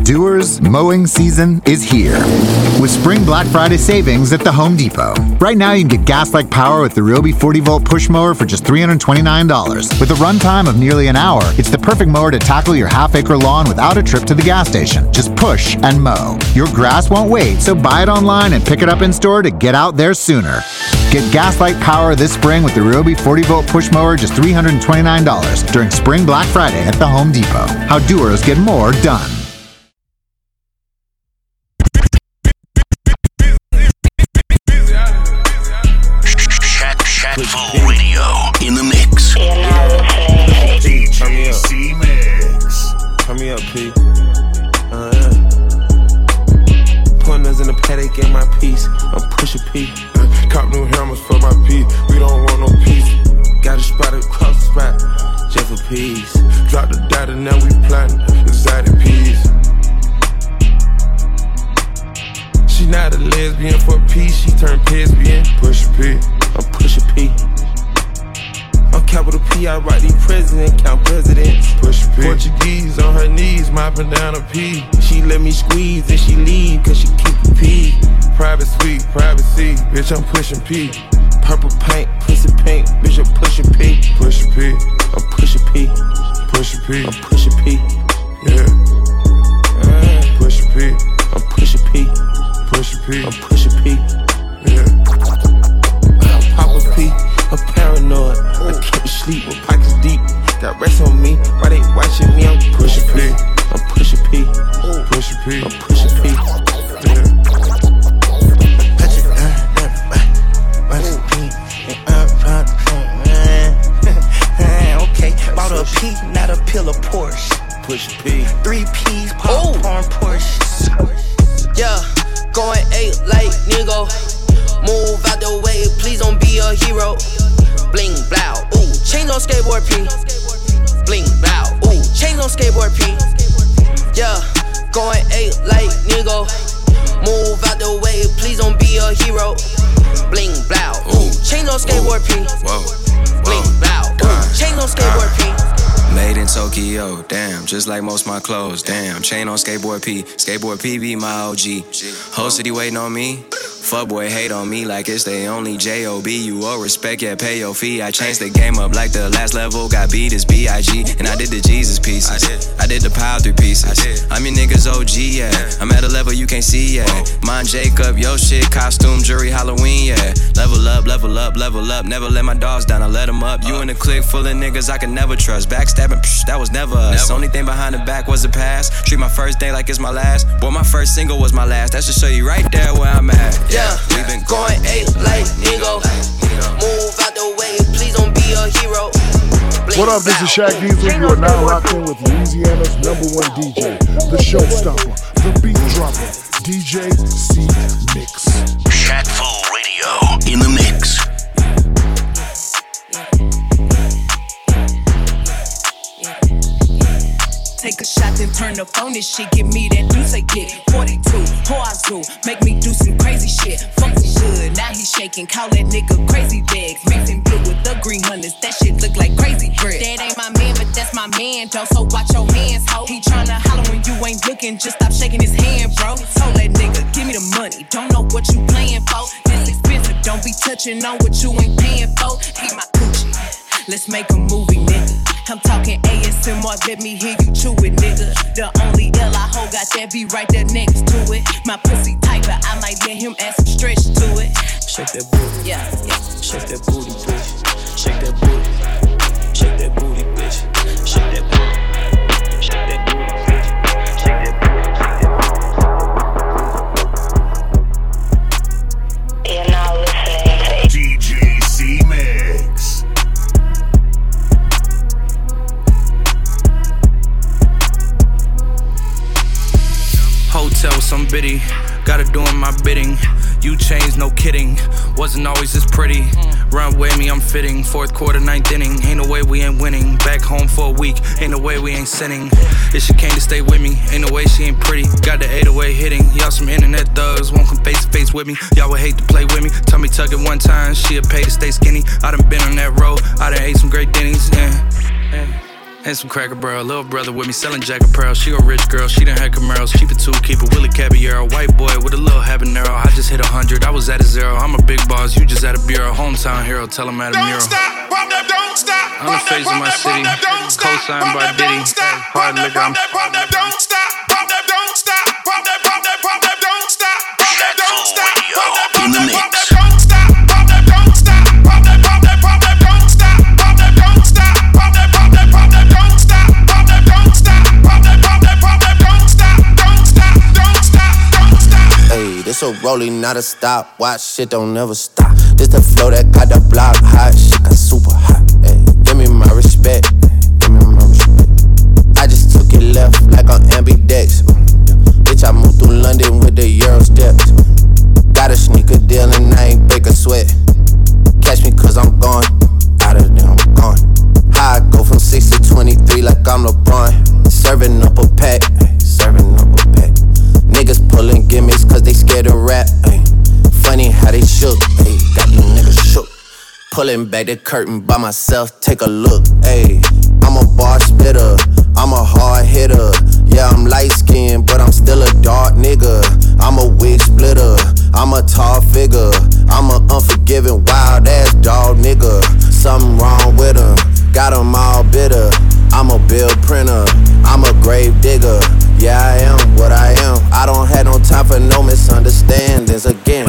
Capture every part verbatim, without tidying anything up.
Doers, mowing season is here with Spring Black Friday savings at the Home Depot. Right now, you can get gas-like power with the Ryobi forty volt push mower for just three hundred twenty-nine dollars. With a runtime of nearly an hour, it's the perfect mower to tackle your half-acre lawn without a trip to the gas station. Just push and mow. Your grass won't wait, so buy it online and pick it up in store to get out there sooner. Get gas-like power this spring with the Ryobi forty volt push mower just three hundred twenty-nine dollars during Spring Black Friday at the Home Depot. How doers get more done. Full radio in the mix. Turn me up. C-Mix. Turn me up, P. Uh, yeah. Pointers in the paddock in my piece. I'm pushing P. Uh, cop new helmets for my P. We don't want no peace. Got a spot across the spot. Just for peace. Drop the data, now we plantin' exotic peas. She not a lesbian for peace. She turned lesbian. Push P. I'm pushing P. I'm capital P, I write these president, count presidents. Push P. Portuguese on her knees, mopping down a P. She let me squeeze and she leave, cause she keep a P. Private suite, privacy, bitch, I'm pushing P. Purple paint, pussy paint, bitch, I'm pushing P. Pushing P. I'm pushing P. Pushing P. I'm pushing P. Yeah. Uh, pushing P. I'm pushing P. Pushing P. I'm pushing P. Yeah. Papa P, I'm paranoid. I can't sleep with pockets deep. Got rest on me, why they watching me? I'm pushing P. I'm pushing P. Pushing P. I'm pushing P. Yeah. Okay, bought a P, not a pill of Porsche. Push P. Three P's, popcorn Porsche. Yeah, going eight like nigga. Move out the way, please don't be a hero. Bling, blow, ooh, chains on skateboard P. Bling, blow, ooh, chains on skateboard P. Yeah, going eight like nigga. Move out the way, please don't be a hero. Bling, blow, ooh, chains on skateboard P. Bling, blow, ooh, chains on skateboard P. Made in Tokyo, damn, just like most my clothes, damn. Chain on skateboard P, skateboard P be my O G. Whole city waiting on me. Fuckboy hate on me like it's they only J O B. You owe respect, yeah, pay your fee. I changed the game up like the last level. Got beat as B I G. And I did the Jesus pieces. I did, I did the pile three pieces. I did. I'm your niggas O G, yeah. I'm at a level you can't see, yeah. Mine Jacob, yo shit, costume, jury, Halloween, yeah. Level up, level up, level up. Never let my dogs down, I let them up. You in a clique full of niggas I can never trust. Backstabbing, psh, that was never us. Never. Only thing behind the back was the past. Treat my first day like it's my last. Boy, my first single was my last. That should show you right there where I'm at. Yeah, we been going eight like nigga. Move out the way, please don't be a hero. What up, this is Shaq Diesel. You are now locked in with Louisiana's number one D J, the showstopper, the beat dropper, D J C-Mix. Shaq Full Radio in the mix. Take a shot, then turn the phone. This shit give me that juice I get. forty-two, Hoazoo, make me do some crazy shit. Fuck the good, now he shaking. Call that nigga crazy bags. Mixing blue with the green hundreds. That shit look like crazy bread. That ain't my man, but that's my man, though. So watch your hands, ho. He tryna holler when you ain't looking. Just stop shaking his hand, bro. Told that nigga, give me the money. Don't know what you playing for. This expensive, don't be touching on what you ain't paying for. He my coochie. Let's make a movie, nigga. I'm talking A S M R, let me hear you chew it, nigga. The only L I hold got that B right there next to it. My pussy tight, but I might let him add some stretch to it. Shake that booty, yeah, yeah. Shake that booty, bitch. Shake that booty. Shake that booty, bitch. Shake that booty. Shake that booty, bitch. Shake that booty. You're now listening to D J C-Mix. Hotel with some biddy, gotta doing my bidding. You changed, no kidding. Wasn't always this pretty. Run with me, I'm fitting. Fourth quarter, ninth inning. Ain't no way we ain't winning. Back home for a week. Ain't no way we ain't sinning. If she came to stay with me, ain't no way she ain't pretty. Got the eight oh eight hitting. Y'all some internet thugs. Won't come face to face with me. Y'all would hate to play with me. Tummy tuck it one time. She'll pay to stay skinny. I done been on that road. I done ate some great Denny's. Yeah. Yeah. and some Cracker Barrel. Little brother with me selling Jack Apparel. She a rich girl, she done had Camaros. Cheap a two, keep a Willie Caballero. White boy with a little habanero. I just hit a hundred, I was at a zero. I'm a big boss, you just at a bureau. Hometown hero, tell him at a mural. Don't stop, I'm the face of my city, co-signed by Diddy. Hard liquor, I'm don't stop, pop that, don't stop, pop that, pop that, pop that, don't stop, pop that, don't stop, pop that, in the mix. Don't stop, pop that, don't stop, pop that, pop that, pop that, don't stop, pop that, don't stop, pop that, pop that, pop that, don't stop, pop that, don't stop, pop that, pop that, pop that, don't stop, don't stop, don't stop, don't stop. Hey, this a rolling, not a stop. Watch shit don't never stop. This the flow that got the block hot. Shit got super hot. Hey, give me my respect. Give me my respect. I just took it left like on ambidex. Bitch, I moved through London with the Euro steps. Got a sneaker deal and I ain't break a sweat. Catch me cause I'm gone. Out of there, I'm gone. How I go from six to twenty-three like I'm LeBron. Serving up a pack. Serving up a pack. Niggas pulling gimmicks cause they scared to rap. Ay. Funny how they shook. Ay. Got these niggas shook. Pulling back the curtain by myself, take a look. Ayy, I'm a bar spitter, I'm a hard hitter. Yeah, I'm light skinned, but I'm still a dark nigga. I'm a wig splitter, I'm a tall figure. I'm a unforgiving, wild ass dog nigga. Something wrong with him, got him all bitter. I'm a bill printer, I'm a grave digger. Yeah, I am what I am. I don't have no time for no misunderstandings again.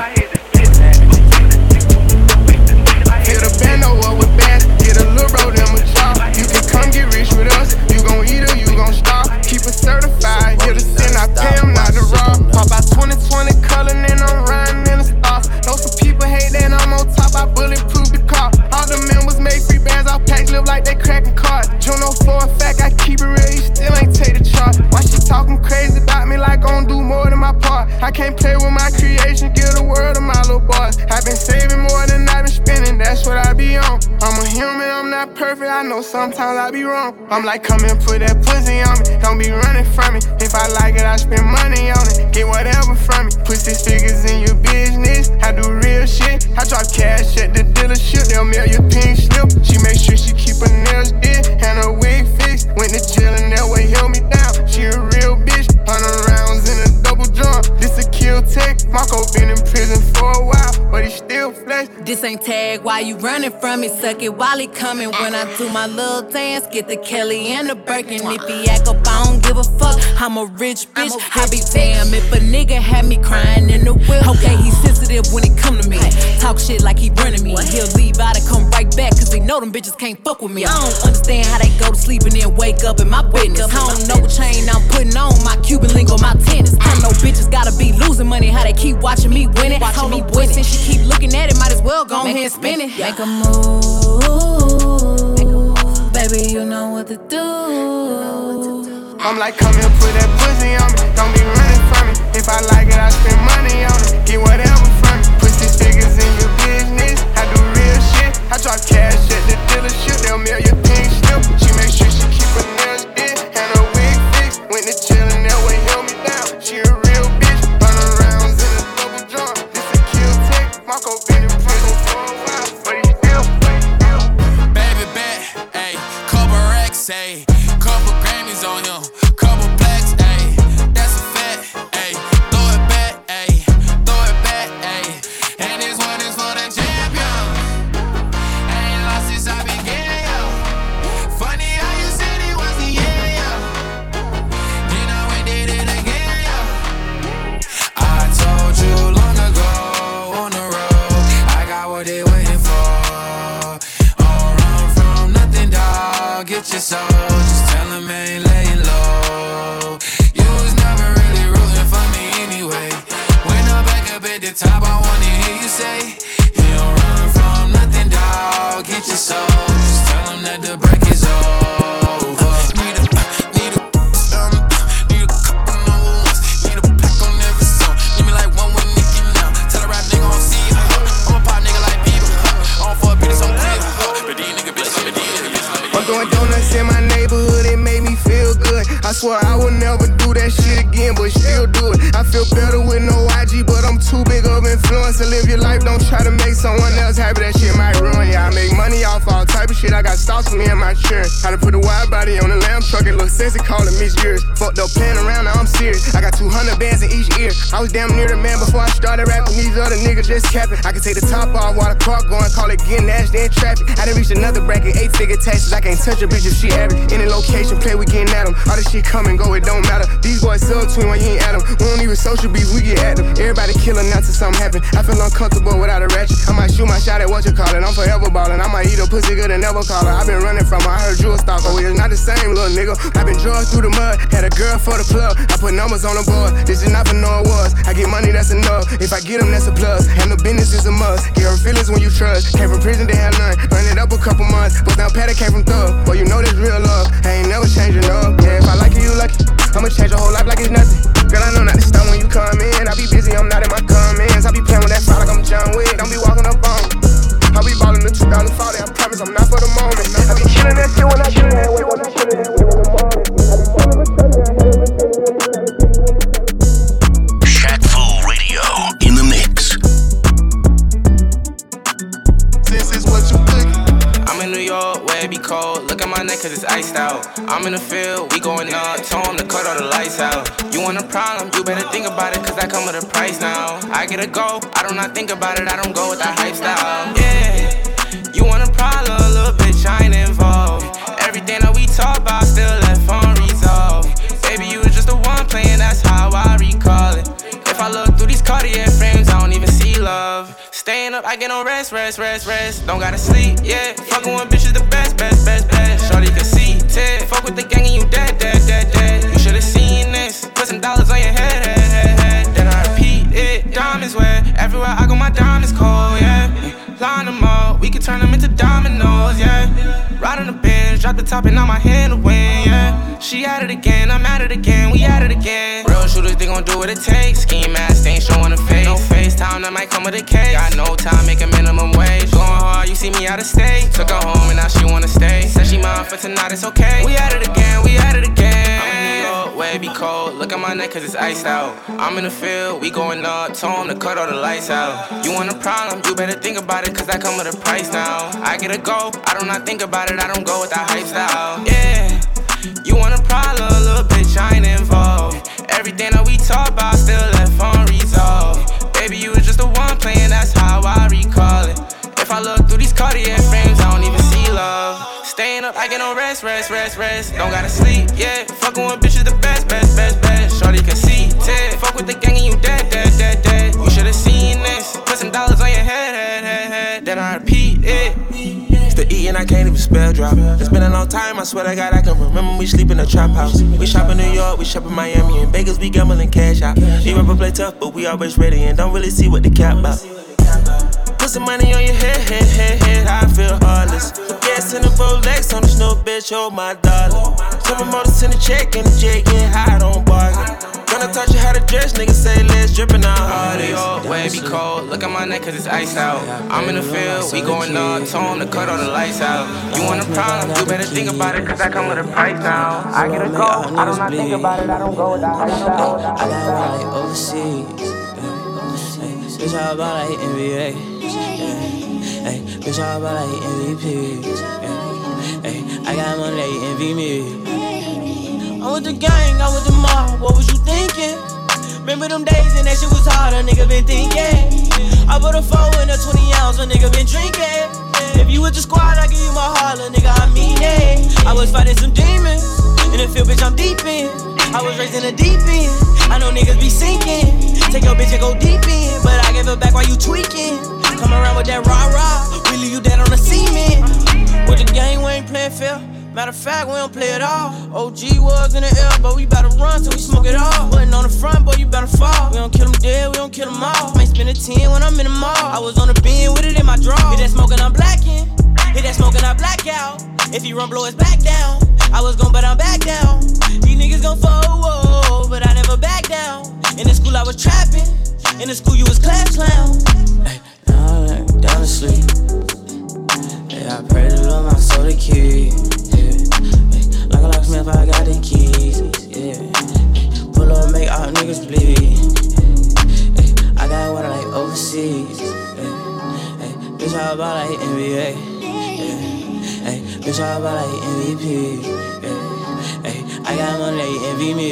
Get a bando up with bands, get a little bro them a job. You can come get rich with us, you gon' eat or you gon' starve. Keep it certified, here to sin, I pay them not to rob. Pop out twenty twenty color, and I'm riding in the stars. Know some people hate that I'm on top, I bulletproof the car. All the members make free bands, I pack live like they cracking cards. Juno for a fact, I keep it real, you still ain't take the charge. Why she talking crazy about me like gon' do more than my part? I can't play with my creation, give the world to my little boys. I've been saving more than I've been spending, that's what I be on. I'm a human, I'm not perfect, I know sometimes I be wrong. I'm like, come and put that pussy on me, don't be running from me. If I like it, I spend money on it, get whatever from me. Put six figures in your business, I do real shit. I drop cash at the dealership, they'll mail your pink slip. She make sure she keep her nails did and her wig fixed. Went to jail and that way held me down. She a real bitch, hundred rounds in a double drum. This a kill tech, Marco been in prison for a while, but he still flex. This ain't tag, why you running from me? Suck it while he coming. When I do my little dance, get the Kelly and the Birkin. If he act up, I don't give a fuck. I'm a rich bitch. I be damn if a nigga had me crying in the whip. Okay, he sensitive when it come to me. Talk shit like he running me. He'll leave out and come right back, cause they know them bitches can't fuck with me. I don't understand how they go to sleep and then wake up in my business. I don't know what chain I'm putting on, my Cuban link on my tennis. I know bitches gotta be losing money, how they keep watching me win it. Watching me win it. She keep looking at it, might as well go ahead and spin it. Make a move, baby, you know what to do. I'm like, come and put that pussy on me, don't be running from me. If I like it, I spend money on it, get whatever from me. Put six figures in your business, I do real shit. I drop cash at the dealership, they'll mail your pink slip. She make sure she keep her nails did and her wig fixed. Went to jail and that way held me down. She a real bitch, hundred rounds in a double drum. This a kill tech, Marco been in prison for a while, but he still baby back, ayy, couple racks, ayy, couple Grammys on him, couple plaques, ayy. man, but still do it. I feel better with no I G, but I'm too big of influence to live your life. Don't try to make someone else happy, that shit might ruin ya. I make money off all type of shit. I got stocks for me and my insurance. How to put a wide body on the lamb truck, it look sexy, call it Miss Years. Fucked up playing around, now I'm serious. I got two hundred bands in each ear. I was damn near the man before I started rapping. These other niggas just capping. I can take the top off while the car going, call it getting nasty in traffic. I done reached another bracket, eight figure taxes. I can't touch a bitch if she average. Any location, play, we getting at them. All this shit come and go, it don't matter. These boys sub twin when you ain't at them. We don't even social beef, we get at them. Everybody killing now till something happen. I feel uncomfortable without a ratchet. I might shoot my shot at what you call it. I'm forever ballin'. I might eat a pussy good and never call her. I been running from her, I heard you a stalker. Well, it's not the same, little nigga. I been drugged through the mud, had a girl for the plug. I put numbers on the board, this is not for no awards. I get money, that's enough. If I get them, that's a plus. Handle business is a must. Get her feelings when you trust. Came from prison, they had none. Run it up a couple months. But now Patty came from thug. Boy, you know this real love. I ain't never changing up. Yeah, if I like you, you lucky. I'ma change your whole life like it's nothing. Girl, I know not to stop when you come in. I be busy, I'm not in my comments. I be playing with that fire like I'm John Wick. Don't be walking up on me. I be ballin' the two thousand forty. I promise I'm not for the moment. I be chillin' that shit when I shouldn't have. When I shouldn't have. In the morning. Shaq Fu Radio in the mix. This is what you cookin'. I'm in New York, where it be cold. Look at my neck cause it's iced out. I'm in the field, we going up. Told him to cut all the lights out. You want a problem, you better think about it cause I come with a price now. I get a go, I do not think about it, I don't go with that hype style. Yeah, you want a problem, a little bitch, I ain't involved. Everything that we talk about still left unresolved. Baby, you was just the one playing, that's how I recall it. If I look through these Cartier frames, I don't even see love. Staying up, I get no rest, rest, rest, rest. Don't gotta sleep, yeah. Fucking with bitches the best, best, best, best. Shorty can see, Ted. Fuck with the gang and you dead, dead, dead, dead. You should've seen this. Put some dollars on your head, head, head, head. Then I repeat it. Diamonds wet. Everywhere I go, my diamonds cold, yeah. Line them up, we can turn them into dominoes, yeah. Ride on the bench, drop the top and now my hand to win, yeah. She at it again, I'm at it again, we at it again. Real shooters, they gon' do what it takes. Scheme mask, they ain't showing a face. No FaceTime, that might come with a case. Got no time, make a minimum wage. Going hard, you see me out of state. Took her home and now she wanna stay. Said she mine for tonight, it's okay. We at it again, we at it again. I'm in New York, where it be cold. Look at my neck cause it's iced out. I'm in the field, we going up. Told him to cut all the lights out. You want a problem, you better think about it cause I come with a price now. I get a go, I do not think about it, I don't go with that hype style. Yeah, you want a problem, a little bitch, I ain't involved. Everything that we talk about still left unresolved. Baby, you was just the one playing, that's how I recall it. If I look through these Cartier frames, I don't even see love. Staying up, I get no rest, rest, rest, rest. Don't gotta sleep, yeah. Fucking with bitches the best, best, best, best. Shorty can see, Ted. Fuck with the gang and you dead, dead, dead, dead. You should've seen this. Put some dollars on your head, head, head, head. Then I repeat it. It's the E and I can't even spell drop. It's been a long time, I swear to God, I can remember we sleep in a trap house. We shop in New York, we shop in Miami, in Vegas, we gambling cash out. We rapper play tough, but we always ready and don't really see what the cap about. Put some money on your head, head, head, head, I feel heartless. The gas in the Rolex on the snow, bitch, hold my dollar. Seven motors in the check and the jet, get high, don't bargain. Gonna touch you how to dress, niggas say let's drippin' out hardest. Yo, where it be cold, look at my neck cause it's iced out. I'm in the field, we going up, told him to cut all the lights out. You want a problem, you better think about it cause I come with a price now. I get a go, I do not think about it, I don't go with that hype style. I got like overseas, bitch, all about like N B A. Hey, bitch, all about like M V Ps. Hey, I got money, they envy me. I'm with the gang, I'm with the mob, what was you thinking? Remember them days and that shit was hard, a nigga been thinking. I put a four in a twenty ounce, a nigga been drinking. If you with the squad, I give you my heart, a nigga, I mean it. I was fighting some demons, in the field, bitch, I'm deep in. I was raised in the deep end, I know niggas be sinking. Take your bitch and go deep in, but I give her back while you tweaking. Come around with that rah-rah, we leave you dead on the cement. With the gang, we ain't playing fair. Matter of fact, we don't play at all. O G was in the air, but we bout to run till we smoke it all. Wasn't on the front, boy, you better fall. We don't kill them dead, we don't kill them all. Might spend a ten when I'm in the mall. I was on the bin with it in my draw. Hit that smoking, I'm blacking. Hit that smoking, I black out. If he run, blow his back down. I was gon' but I'm back down. These niggas gon' fall, but I never back down. In the school I was trapping. In the school you was class clown. Hey, now I ain't down to sleep. Yeah, I pray to Lord my soul to keep. Yeah, hey, like a locksmith I got the keys. Yeah, pull up, make all niggas bleed. Ay, I got water like overseas. Ay, ay, bitch, all about like N B A. Ay, bitch, all about like M V P. Ay, I got money like envy me.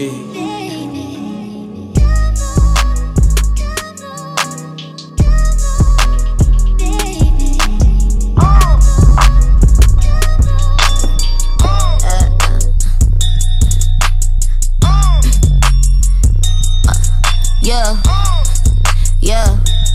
Yeah, yeah.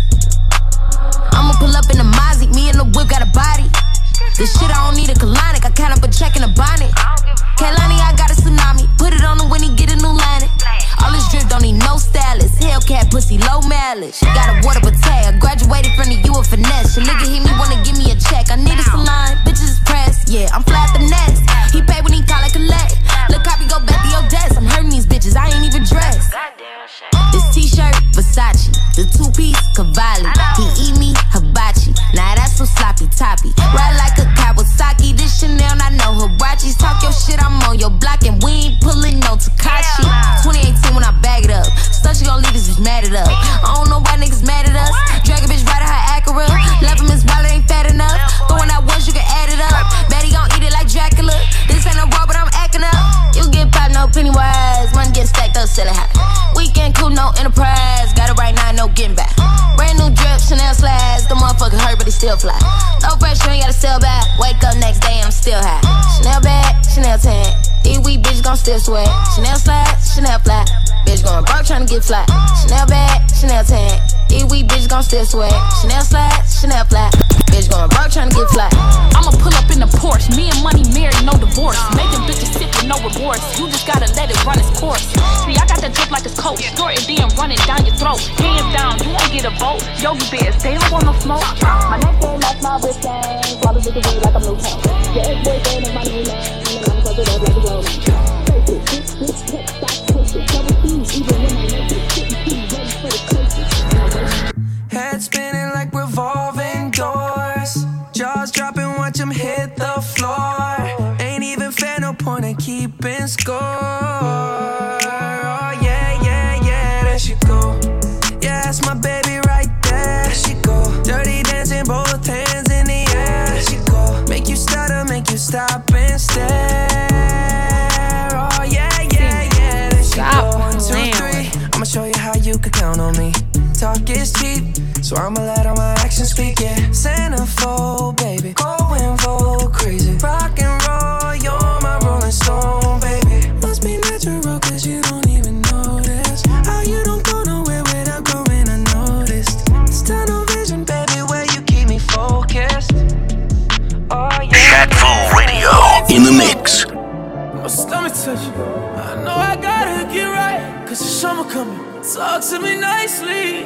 I'ma pull up in the Mozzie, me and the whip got a body. This shit I don't need a colonic, I count up a check in a bonnet. Kalani, I got a tsunami, put it on him when he get a new line. All this drip don't need no stylist, Hellcat pussy low mileage. Got a water bouteille, I graduated from the U of finesse. Your nigga hit me, wanna give me a check, I need a salon, bitches is pressed. Yeah, I'm flat the next, he pay when he call it collect. Look, copy, go back to your desk, I'm hurting these bitches, I ain't even dressed. This t-shirt, Versace, the two-piece, Cavalli. He eat me, hibachi, now that's so sloppy toppy. Ride like a Kawasaki, this Chanel, I know Hirachis. Talk your shit, I'm on your block and we ain't pulling no Takashi. twenty eighteen when I bag it up, stuff she gon' leave this bitch mad at us. I don't know why niggas mad at us, drag a bitch right at her Acura. Left him his wallet ain't fat enough, throwing out once you can add it up. Betty gon' eat it like Dracula, this ain't no raw but I'm acting up. You get popped, no penny wise, money get stacked up, selling high. Weekend cool, no enterprise, got it right now, no getting back. Brand new drip, Chanel slides, the motherfucker hurt but he still fly. No pressure, ain't gotta sell back, wake up next day and I'm still high. Chanel bag, Chanel tan, these weak bitches gon' still sweat. Chanel slides, Chanel fly, bitch going broke tryna get fly. Chanel bag, Chanel tan, these weak bitches gon' still sweat. Chanel slides, Chanel fly, bitch going broke tryna get fly. I'ma pull up in the Porsche, me and money married, no divorce. Make them bitches sit with no remorse, you just gotta let it run its course. See, I got that drip like it's coach, snort it then run it down your throat. Hands down, you won't get a vote. Yogi Bears, they don't want no smoke. My neck ain't like my wrist thing, swallow the weed like I'm no tank. Yeah, ex-boyfriend is my new name, and I'm fucking up like a road. Face it, bitch, bitch, hip, stop, push it. Double C's, even when I make it, sitting C's, ready for the coaches. Head spinning like revolving doors, jaws dropping, watch them hit the floor. Ain't even fair, no point in keeping score. Oh yeah, yeah, yeah, there she go. Yeah, that's my baby right there. There she go. Dirty dancing, both hands in the air. There she go. Make you stutter, make you stop and stare. Oh yeah, yeah, yeah, there she Stop go. One, two, three. I'ma show you how you can count on me. Talk is cheap, so I'ma let all my actions speak, yeah. Centerfold, baby, going full crazy. Rock and roll, you're my rolling stone, baby. Must be natural, cause you don't even notice how you don't go nowhere without going unnoticed. It's tunnel vision, baby, where you keep me focused. Oh yeah. Shaq Fu Radio in the mix. My stomach touching, I know I gotta get right, cause the summer coming. Talk to me nicely,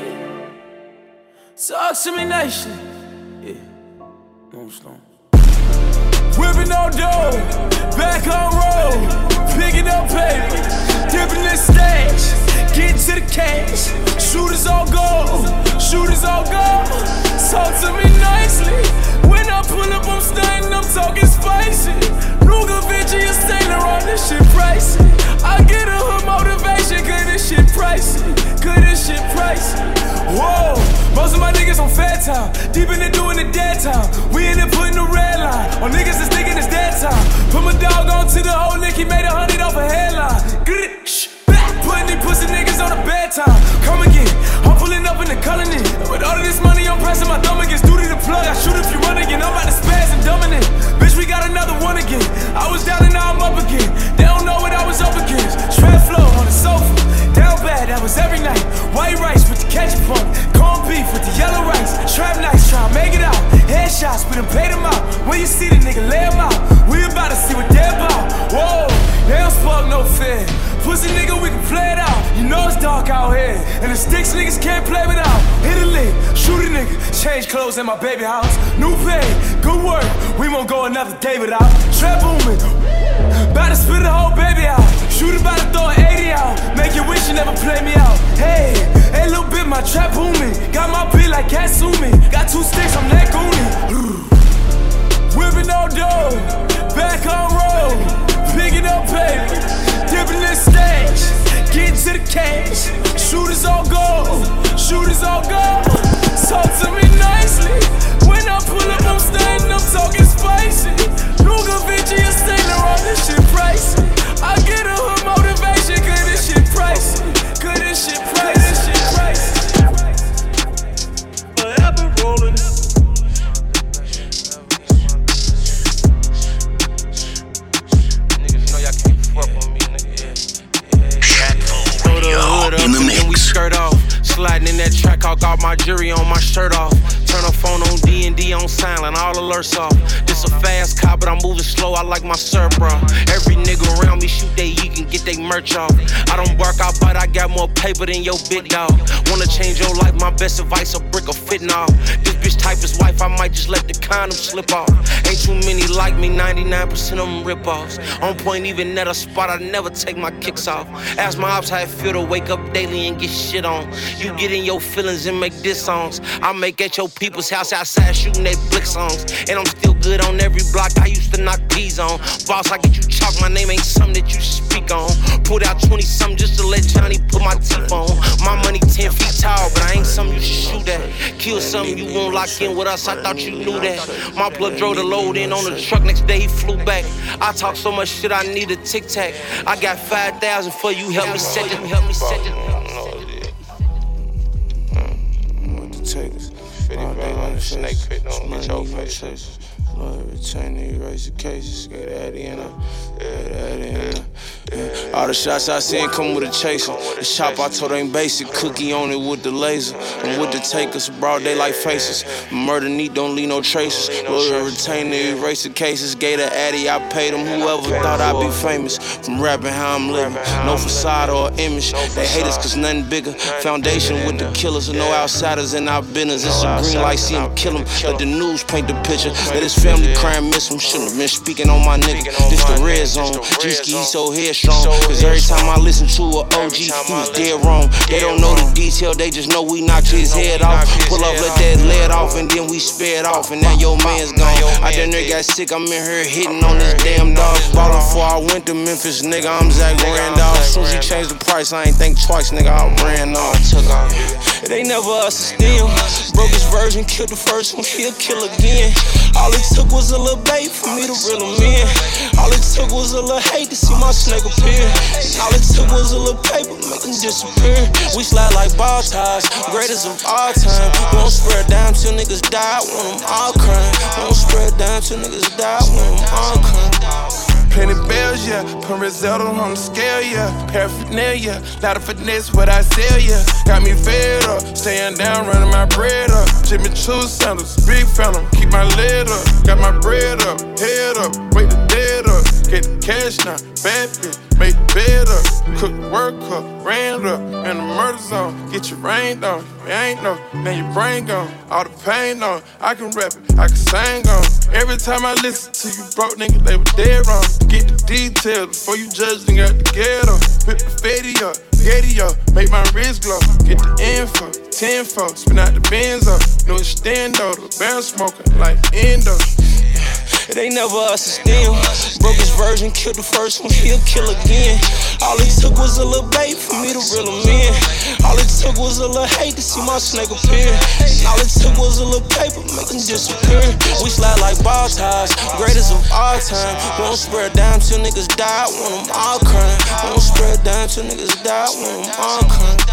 talk to me nicely, yeah, no stone. Whipping on dough, back on road, picking up paper, dipping in stash, getting to the cash. Shooters all go, shooters all go. Talk to me nicely, when I pull up I'm stunning, I'm talking spicy. Ruger, Vinci, and Saint Laurent, this shit pricey. I get a hood motivation, cause this shit pricey, cause this shit pricey. Whoa, most of my niggas on fat time, deep in the doing the dead time. We in there putting the red line, on niggas that's thinking it's dead time. Put my dog on to the old Nick, he made a hundred off a headline. Get it, shh, back, putting these pussy niggas on the bedtime. Come again, I'm pulling up in the colony. With all of this money, I'm pressing my thumb against duty to plug. I shoot if you run again, I'm about to spaz and dumbing it. Bitch, we got another one again. I was down and now I'm up again. They don't know what I was up against. Strap flow on the sofa, down bad, that was every night. White rice with the ketchup on it, corned beef with the yellow rice. Trap nights, try to make it out. Headshots, we done paid them out. When you see the nigga, lay him out. We about to see what they're about. Whoa, they don't spark no fear. Pussy nigga, we can play it out. You know it's dark out here, and the sticks niggas can't play without. Hit a lick, shoot a nigga, change clothes in my baby house. New pay, good work, we won't go another day without. Trap booming, bout to spit the whole baby out. Shoot about to throw an eighty out, make you wish you never play me out. Hey, hey little bit, my trap booming. Got my beat like Katsumi, got two sticks, I'm that goonie. Whipping on dough, back on road, picking up paper, dipping in stash, get to the cash. Shooters all go, shooters all go. Talk to me nicely. When I pull up, I'm standing up talking spicy. Luga, Vinci, and Saint Laurent, this shit pricey. I get a hood motivation, cause this shit pricey. Cause this shit pricey, this shit pricey. Forever rolling. Niggas know y'all can't fuck with me, nigga. Throw the hood up and then we skirt off. Sliding in that track, I got my jury on my shirt off. Turn a phone on D and D on silent, all alerts off. This a fast car, but I'm moving slow, I like my syrup, bro. Every nigga around me shoot they you can get they merch off. I don't work out, but I got more paper than your big dog. Wanna change your life, my best advice, a brick of fentanyl. This bitch type is wife, I might just let the condom slip off. Ain't too many like me, ninety-nine percent of them rip-offs. On point, even at a spot, I never take my kicks off. Ask my ops how it feel to wake up daily and get shit on. You get in your feelings and make diss songs. I make at your people's house outside shooting they blick songs. And I'm still good on every block I used to knock D's on. Boss, I get you chalk, my name ain't something that you should speak on. Pulled out twenty something just to let Johnny put my teeth on. My money ten feet tall, but I ain't something you should shoot at. Kill something you won't lock in with us, I thought you knew that. My plug drove the load in on the truck, next day he flew back. I talk so much shit, I need a tic tac. I got five thousand for you, help me set it, help me set it. Take us. fifty bang on the snake pit, don't get your face. Lord, retain the erase the cases. Get that in her. Get that in her. Yeah. All the shots I seen come with a chaser. The shop I told ain't basic. Cookie on it with the laser. And with the takers, broad daylight faces. Murder neat, don't leave no traces. Lord, retain the erase the cases. Gator Addy, I paid them. Whoever thought I'd be famous. From rapping how I'm living. No facade or image. They hate us cause nothing bigger. Foundation with the killers. And no outsiders in our business. It's a green light, see them kill them. Let the news paint the picture. Let his family crime miss him. Shouldn't have been speaking on my nigga. This the red zone. G-Ski, he so headstrong. Cause every time I listen to a O G, he was dead wrong. They don't know the detail, they just know we knocked his head off. Pull up, let that lead off, and then we sped off. And now your man's gone. I done there got sick, I'm in here hitting on this damn dog. Ballin' before I went to Memphis, nigga, I'm Zach Randolph. Soon as he changed the price, I ain't think twice, nigga, I ran off. It ain't never us to steal. Broke his version, killed the first one, he'll kill again. All it took was a little bait for me to reel him in. All it took was a little hate to see my snake appear. All it took was a little paper, make him disappear. We slide like ball ties, greatest of all time. Won't spread down till niggas die, want them all crying. Won't spread down till niggas die, want them all crying. Plenty bells, yeah. Put Risotto on the scale, yeah. Paraphernalia, lot of finesse, what I sell, yeah. Got me fed up, staying down, running my bread up. Jimmy Choo sandals, big phantom, keep my lid up. Got my bread up, head up, wait the dead up. Get the cash now, bad bitch, make the bed up. Cook the work up, ran up, in the murder zone. Get your rain on, you ain't know, now your brain gone. All the pain on, I can rap it, I can sing on. Every time I listen to you broke niggas, they were dead wrong. Get the details before you judge, then got the ghetto. Put the fatty up, Getty up, make my wrist glow. Get the info, tenfold, spin out the Benz up. No extendo, the barrel smoking like endo. It ain't never us to steal. Broke his version, killed the first one, he'll kill again. All it took was a little bait for me to reel him in. All it took was a little hate to see my snake appear. All it took was a little paper, make him disappear. We slide like ball ties, greatest of all time. Won't spread down till niggas die, want them all crying. Won't spread down till niggas die, want them all crying.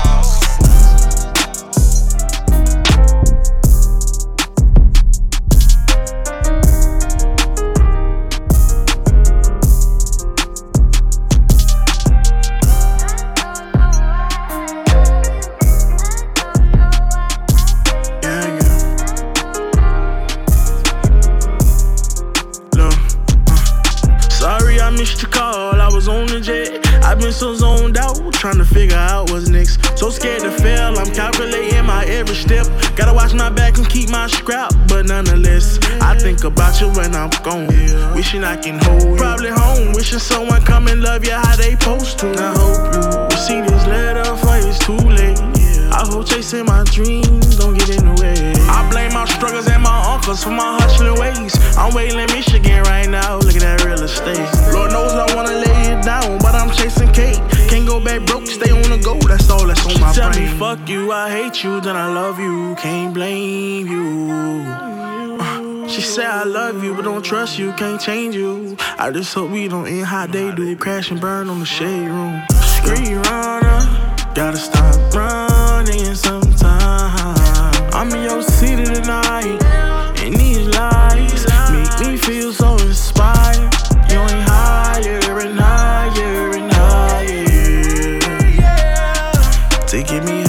So zoned out, trying to figure out what's next. So scared to fail, I'm calculating my every step. Gotta watch my back and keep my scrap, but nonetheless, I think about you when I'm gone. Wishing I can hold you. Probably home, wishing someone come and love you how they supposed to. I hope you see this letter for it's too late. I hope chasing my dreams don't get in the way. I blame my struggles and my uncles for my hustling ways. I'm waiting in Michigan right now, look at that real estate. Lord knows I wanna lay it down, but I'm chasing cake. Can't go back broke, stay on tell me fuck you, I hate you, then I love you, can't blame you. Uh, she said I love you, but don't trust you, can't change you. I just hope we don't end how they do, crash and burn on the shade room. Screen runner, gotta stop running sometime. I'm in your city tonight, and these lights make me feel so inspired. You ain't higher and higher and higher, yeah. Taking me